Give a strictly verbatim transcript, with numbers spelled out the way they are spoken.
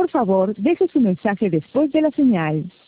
Por favor, deje su mensaje después de la señal.